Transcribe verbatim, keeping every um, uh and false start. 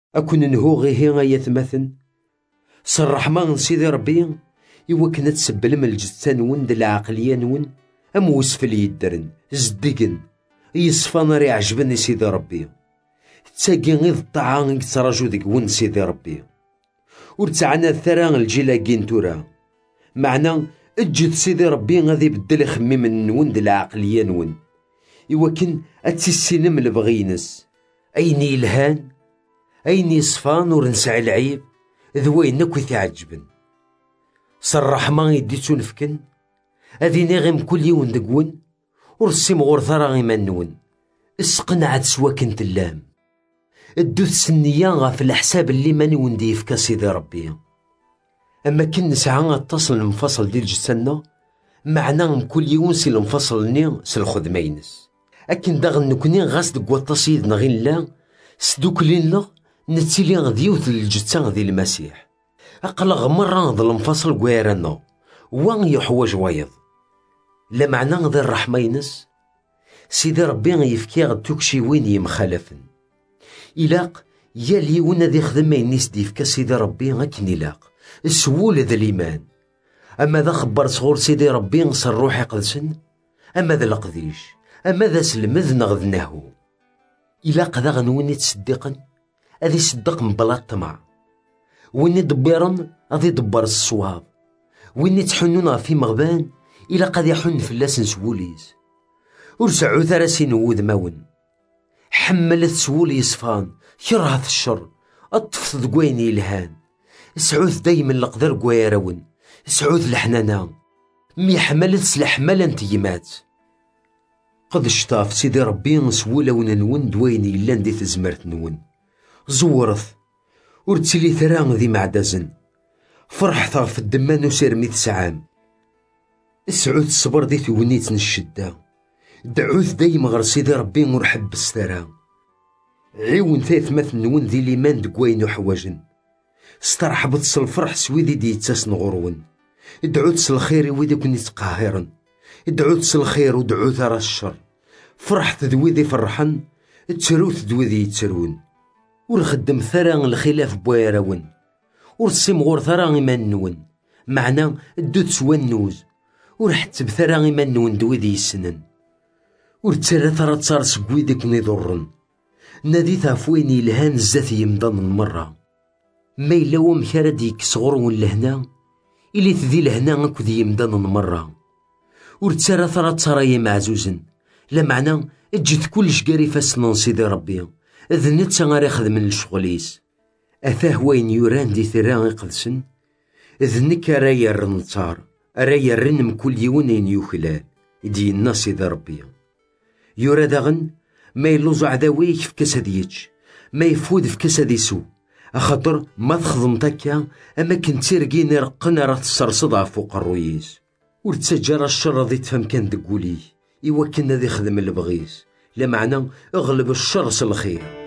أكون نهو غيه غاية مثن صرح ما سيدي ربي إوا كنا تسبل من الجثة نون د العقلية نون أم وسفل يدرن زدقن يصفى ري عجبني سيدي ربي تاقي غير الطاعة يتراجو ديك ون سيدي ربي ورتعنا الثرى الجيلاكين تورا معنى اجد سيدي ربي غادي بدل يخمم نون د العقلية نون إوا كن أتسينم البغينس أين يلهان أين يصفان ورنسع العيب ذوين كوي تعجبن صرح ما يديتو نفكن أذيني غيم كل يوم دقون ورسيم غور ثرى غيما نون اسقنعت سوا كنت اللام الدوث سنية غاف الحساب اللي ماني وندي يفكا سيدي ربي أما كن نسعى اتصل المفصل ديال جسنا معناه كل يوم سي المفصل ني سالخدمينس أكن داغن نكوني غاس دقوة سيدنا غين لا سدوكلين لا نتيلي غديوث الجثة غدي المسيح أقلغ مرة ظل المفصل قويرنا وان يحوج ويض لا معنى ذي الرحمينس سيدي ربي يفكي غدوكشي وين يمخالفن إلاق يالي ونا ذي خدمة ينيس ديفكا سيدي ربي غاكن إلاق السهولة ذا الإيمان أما ذا خبر صغور سيدي ربي نصر روحي قدسن أما ذا القديش أما ذا سلمذ نغذناهو إلاق ذا غنوين يتصدقن أذي صدق من بلا الطمع وين يدبرن أذي يدبر الصواب وين يتحنون في مغبان إلا قد يحن فلاس نسوليس ورسعو ثراسي نوذ مون حملت سولي صفان كرهت الشر أطفت ذقويني الهان سعوث دايما لقدر قويرون سعوث الحنانا مي حملت سلحمل انتيمات قد اشتاف سيدي ربي نسولا وننون دويني لان دي تزمرت نون زورث ورتلي ثران ذي معدزن فرح ثاف الدمان وسير ميت سعام سعود الصبر دي ثونيت الشدة دعوث دايما غير سيدي ربي مرحب بالسترا عيون ثاث مثل نون ذي ليمان دقوين وحواجن استرحبت الفرح سويدي دي يتساسن غرون دعوت الخير ويدي كون يتقاهرن دعوت الخير ودعوت راس الشر فرحت ذويدي فرحن تروث ذويدي يتسرون ورخدم ثران الخلاف بويرون ورسم غور ثران إيمان نون معنى الدوت سوا النوز ورحت بثران إيمان نون دويدي يسنن ورتسرى ثرى تصار سقويدي كون يضرن نادي ثافويني الهان الزات يمضان المرة ما إلا ومكارا ديك صغرون لهنا إلي تذي لهنا أكو يمضان المرة ورتسرى ثرى تصارى معزوزن لا معنى اجد كلش قاري فاسنان سيدي ربي إذ نتا غير يخدم من الشغليس أثاه وين يوران دي ثران يقدسن إذ نكا رايا الرنطار رايا الرنم كل يونين يوكلال يدي الناس سيدي ربي يورا داغن ما يلوز عداويك في كاسا ديتش ما يفود في كاسا ديسو أخاطر ما تخدم تاكا أما كنت ترقيني رقنا راه تسرصدها فوق الرويس ورتسجر الشر ذي تفهم كان دقوليه إوا كنا ذي خدم اللي بغيس لا معنى اغلب الشر الخير